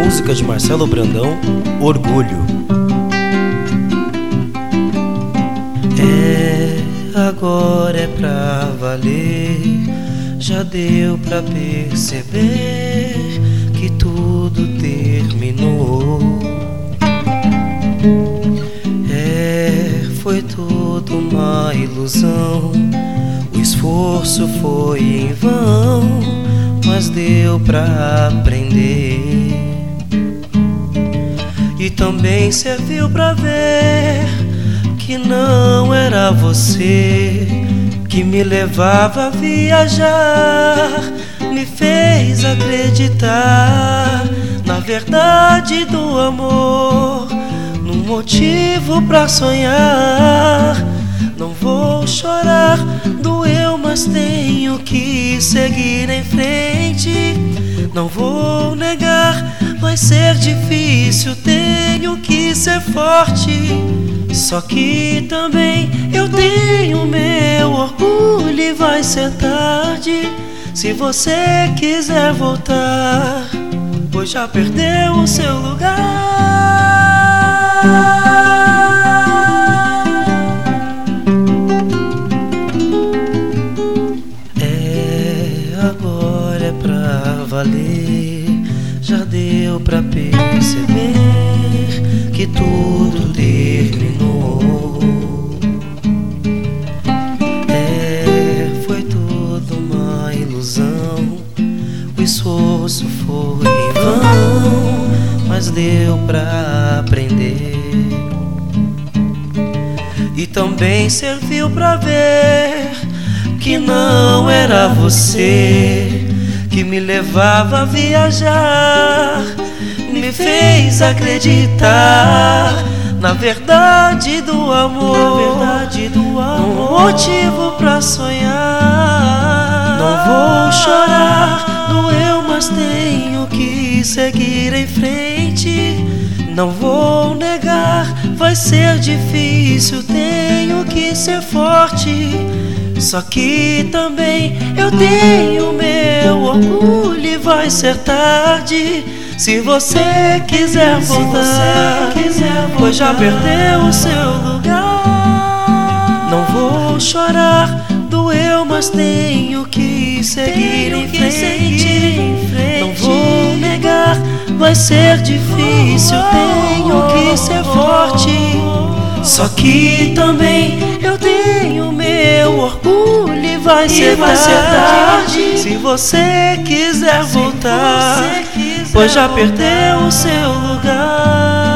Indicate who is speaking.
Speaker 1: Música de Marcelo Brandão, Orgulho.
Speaker 2: Agora é pra valer. Já deu pra perceber que tudo terminou. Foi tudo uma ilusão. O esforço foi em vão, mas deu pra aprender. E também serviu pra ver que não era você que me levava a viajar, me fez acreditar na verdade do amor, num motivo pra sonhar. Não vou chorar, doeu, mas tenho que seguir em frente. Não vou negar, vai ser difícil, tenho que ser forte. Só que também eu tenho meu orgulho e vai ser tarde se você quiser voltar, pois já perdeu o seu lugar. Agora é pra valer. Já deu pra perceber que tudo terminou. Foi tudo uma ilusão. O esforço foi em vão, mas deu pra aprender. E também serviu pra ver que não era você que me levava a viajar, me fez acreditar na verdade do amor, um motivo pra sonhar. Não vou chorar, doeu, mas tenho que seguir em frente. Não vou negar, vai ser difícil, tenho que ser forte. Só que também eu tenho meu orgulho e vai ser tarde se você quiser voltar, pois já perdeu o seu lugar. Não vou chorar, doeu, mas tenho que seguir em frente. Não vou negar, vai ser difícil, tenho que ser forte. Só que também eu tenho meu orgulho e vai ser tarde se você quiser voltar, pois já perdeu o seu lugar.